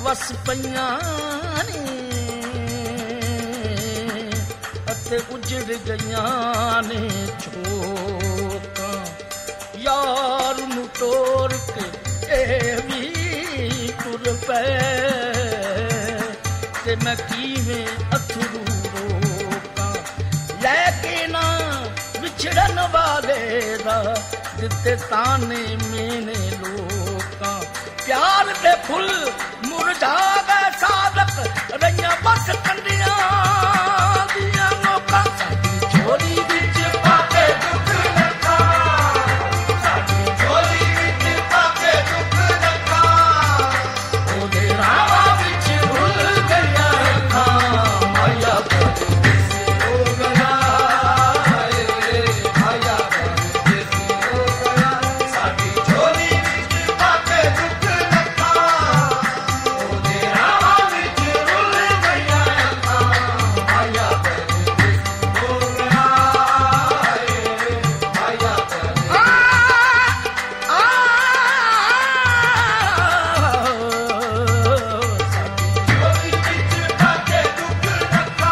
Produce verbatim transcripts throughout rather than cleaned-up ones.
ਵਸ ਪਈਆਂ ਨੇ ਅਤੇ ਉਜੜ ਗਈਆਂ ਨੇ ਝੋਕਾਂ ਯਾਰ ਨੂੰ ਤੋੜ ਕੇ ਇਹ ਵੀ ਤੁਰ ਪਏ ਤੇ ਮੈਂ ਕਿਵੇਂ ਅਥਰੂ ਰੋਕਾਂ ਲੈ ਕੇ ਨਾ ਵਿਛੜਨ ਵਾਲੇ ਦਾ ਦਿੱਤੇ ਤਾਨੇ ਮੇਨੇ ਲੋਕਾਂ ਪਿਆਰ ਦੇ ਫੁੱਲ ਮੁਰਝਾ ਗਏ ਸਾਦਕ ਰਹੀਆਂ ਬਸ ਕੰਡੀਆਂ ਦੀਆਂ ਲੋਕਾਂ ਸਾਡੀ ਝੋਲੀ ਵਿੱਚ ਪਾ ਕੇ ਦੁੱਖ ਲੱਖਾਂ ਸਾਡੀ ਝੋਲੀ ਵਿੱਚ ਪਾ ਕੇ ਦੁੱਖ ਲੱਖਾਂ ਉਹਦੇ ਰਾਹਾਂ ਵਿੱਚ ਭੁੱਲ ਗਈਆਂ ਅੱਖਾਂ ਮਾਇਆ ਪਰਦੇਸੀ ਹੋ ਗਿਆ ਏ ਮਾਇਆ ਪਰਦੇਸੀ ਹੋ ਗਿਆ ਸਾਡੀ ਝੋਲੀ ਵਿੱਚ ਪਾ ਕੇ ਦੁੱਖ ਲੱਖਾਂ ਉਹਦੇ ਰਾਹਾਂ ਵਿੱਚ ਭੁੱਲ ਗਈਆਂ ਅੱਖਾਂ ਮਾਇਆ ਪਰਦੇਸੀ ਹੋ ਗਿਆ ਏ ਮਾਇਆ ਪਰਦੇਸੀ ਆ ਆ ਸਾਡੀ ਝੋਲੀ ਵਿੱਚ ਪਾ ਕੇ ਦੁੱਖ ਲੱਖਾਂ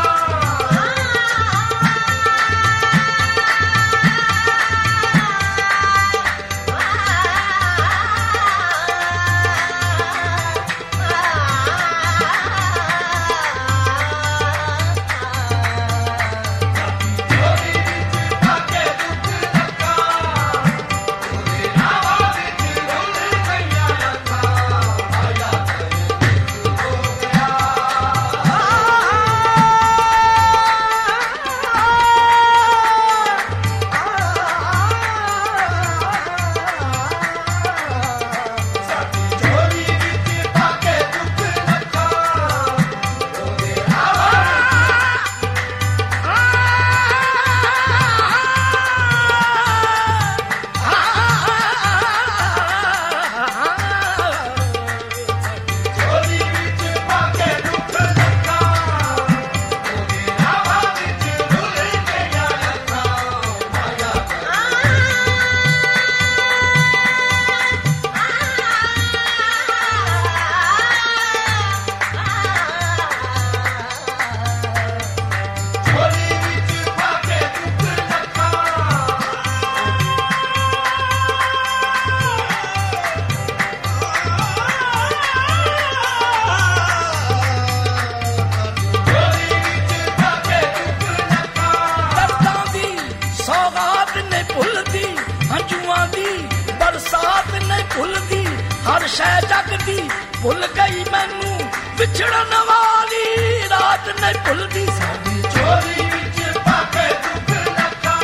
ਹਰ ਸ਼ੈ ਜਗ ਦੀ ਭੁੱਲ ਗਈ ਮੈਨੂੰ ਵਿਛੜਨ ਵਾਲੀ ਰਾਤ ਨਹੀਂ ਭੁੱਲਦੀ ਸਾਡੀ ਝੋਲੀ ਵਿੱਚ ਪਾ ਕੇ ਦੁੱਖ ਲੱਖਾਂ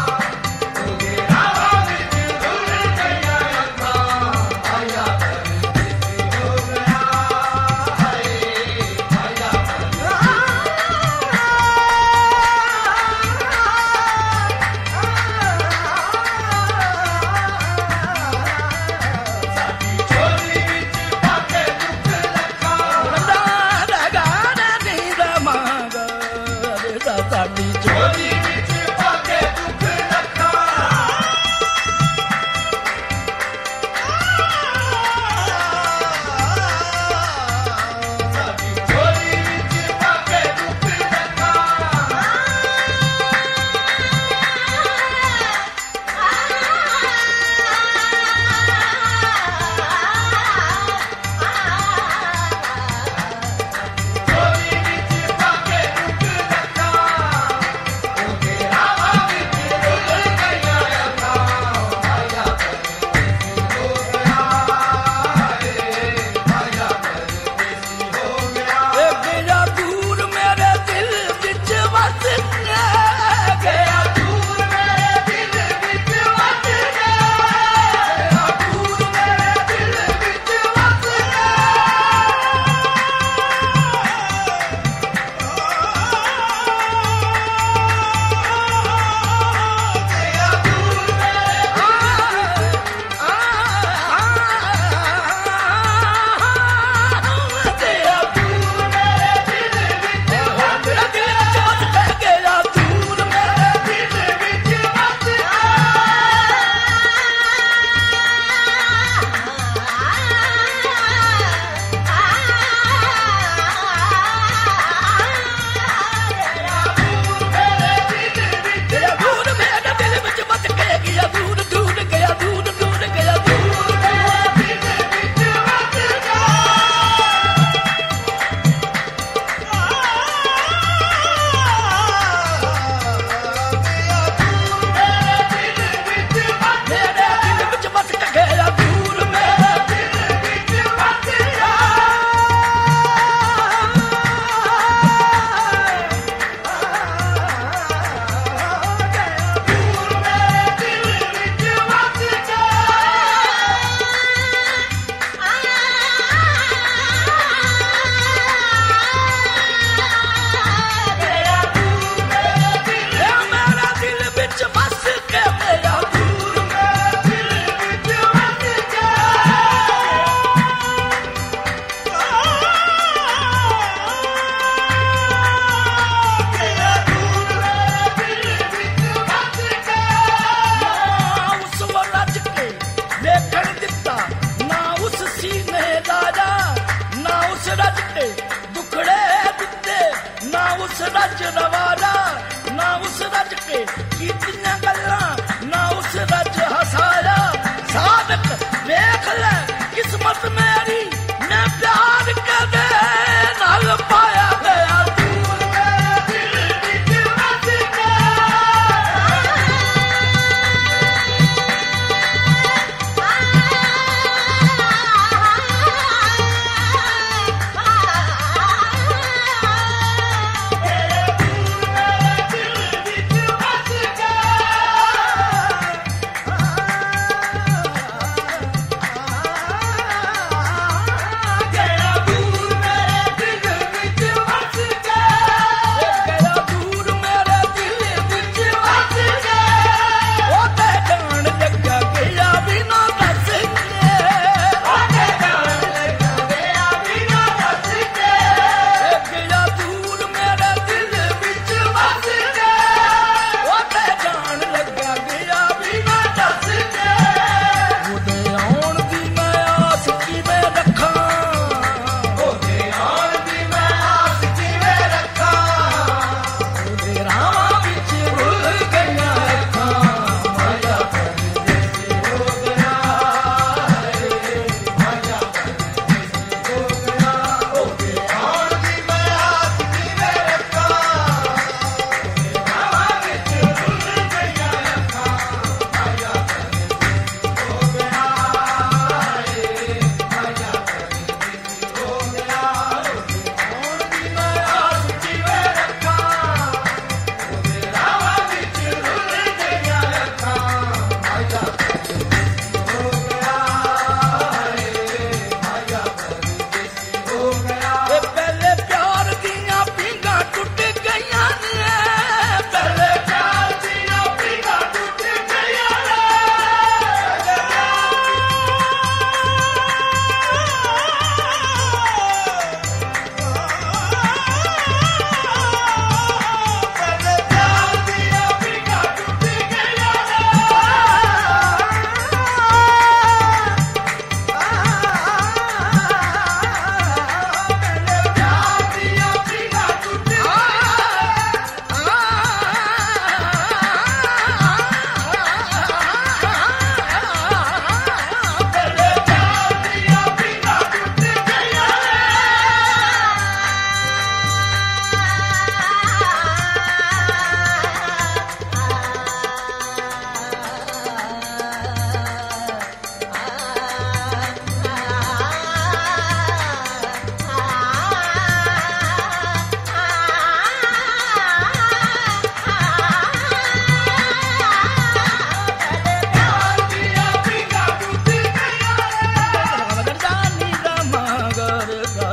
ਉਹਦੇ ਰਾਹਾਂ ਵਿੱਚ ਭੁੱਲ ਗਈਆਂ ਅੱਖਾਂ ਮਾਇਆ ਪਰਦੇਸੀ ਹੋ ਗਿਆ ਏ ਮਾਇਆ ਸਾਡੀ ਝੋਲੀ ਵਿੱਚ ਪਾ ਕੇ ਦੁੱਖ ਲੱਖਾਂ रज रवाजा, ना उस रज के कीतियां गल्लां, ना उस रज हसाया। सादक देख ले किस्मत मेरी, मैं प्यार के दे नाल पाया गया।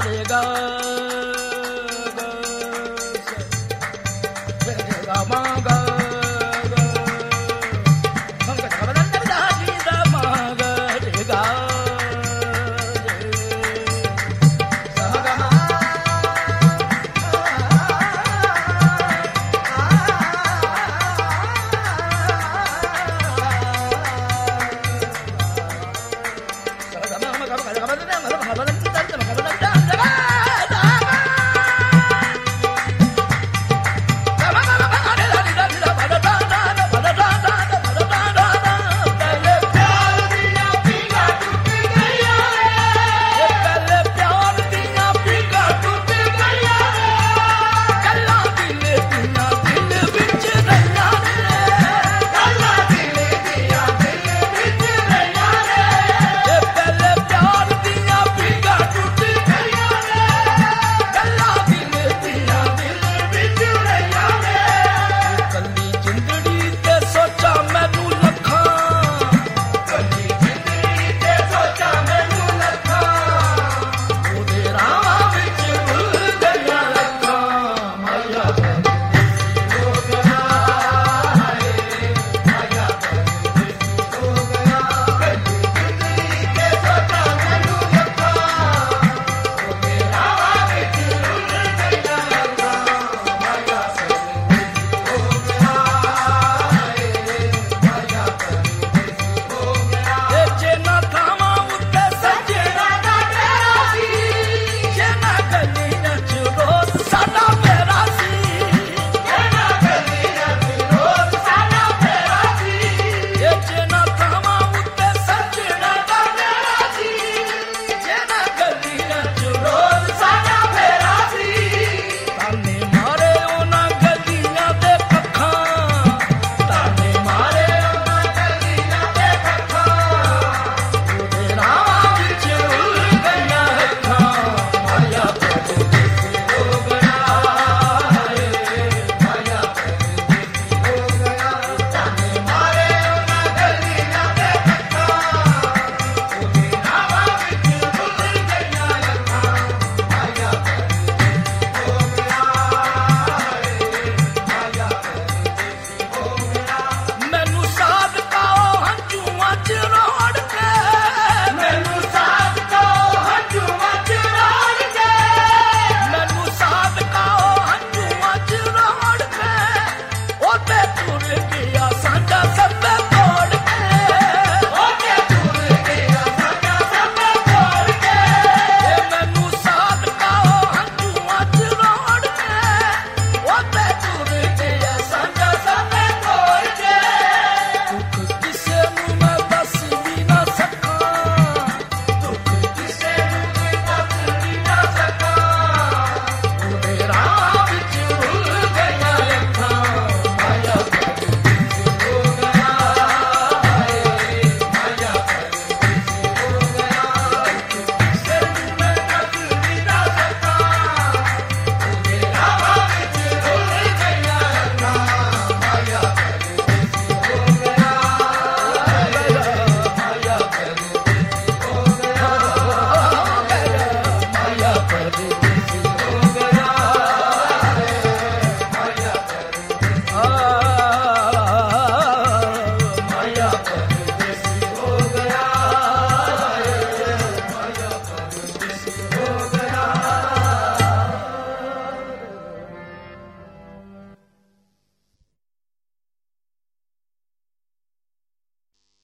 Manga